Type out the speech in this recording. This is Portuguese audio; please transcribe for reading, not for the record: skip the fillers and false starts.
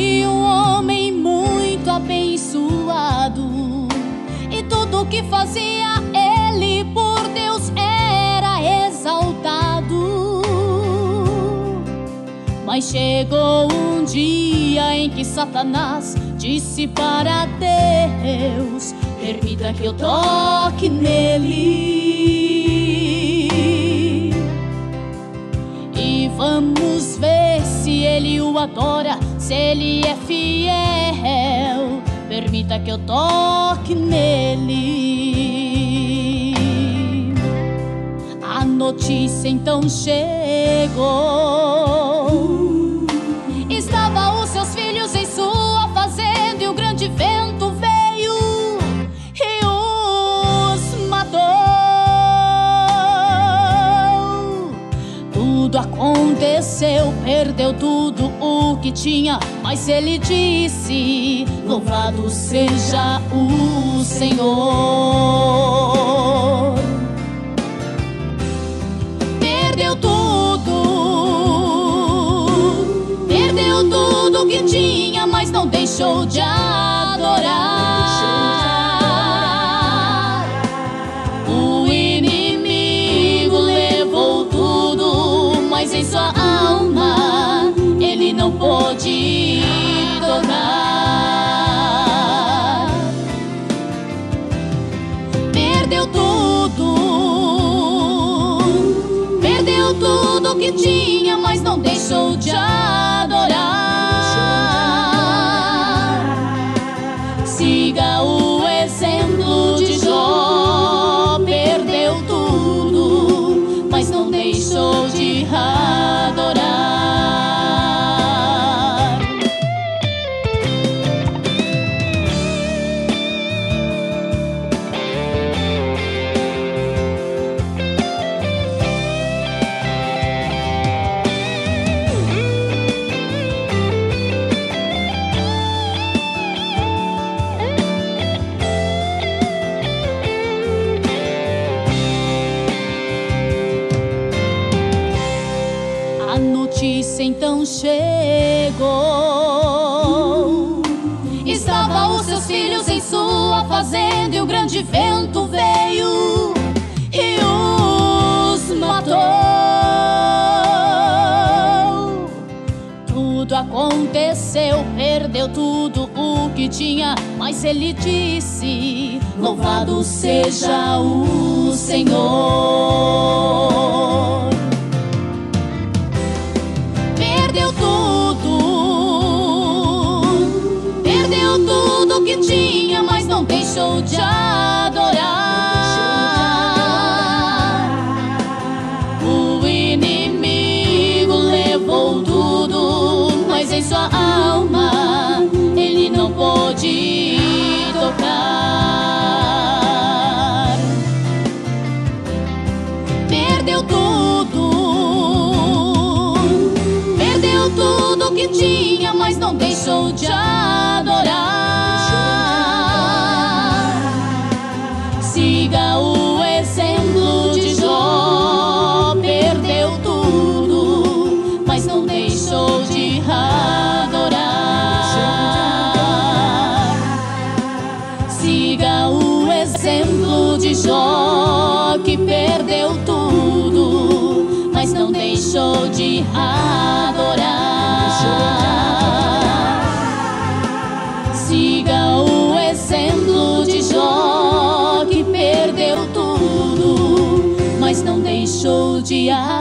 foi um homem muito abençoado, e tudo que fazia ele por Deus era exaltado. Mas chegou um dia em que Satanás disse para Deus: permita que eu toque nele, e vamos ver se ele o adora, se ele é fiel. Permita que eu toque nele. A notícia então chegou. Estava os seus filhos em sua fazenda, e um grande vento veio e os matou. Tudo aconteceu, perdeu tudo o que tinha, mas ele disse: louvado seja o Senhor. Perdeu tudo que tinha, mas não deixou de adorar. O inimigo levou tudo, mas em sua alma ele não pôde tocar. Perdeu tudo que tinha, mas não deixou de adorar. Siga o exemplo de Jó. Perdeu tudo, mas não deixou de adorar. A notícia então chegou. Estava os seus filhos em sua fazenda, e um grande vento veio e os matou. Tudo aconteceu, perdeu tudo o que tinha, mas ele disse: louvado seja o Senhor. Perdeu tudo que tinha, mas não deixou de adorar. O inimigo levou tudo, mas em sua alma ele não pôde tocar. Perdeu tudo que tinha, mas não deixou de adorar. Siga o exemplo de Jó. Perdeu tudo, mas não deixou de adorar. Siga o exemplo de Jó, que perdeu tudo, mas não deixou de adorar. Siga o exemplo de Jó, que perdeu tudo, mas não deixou de adorar.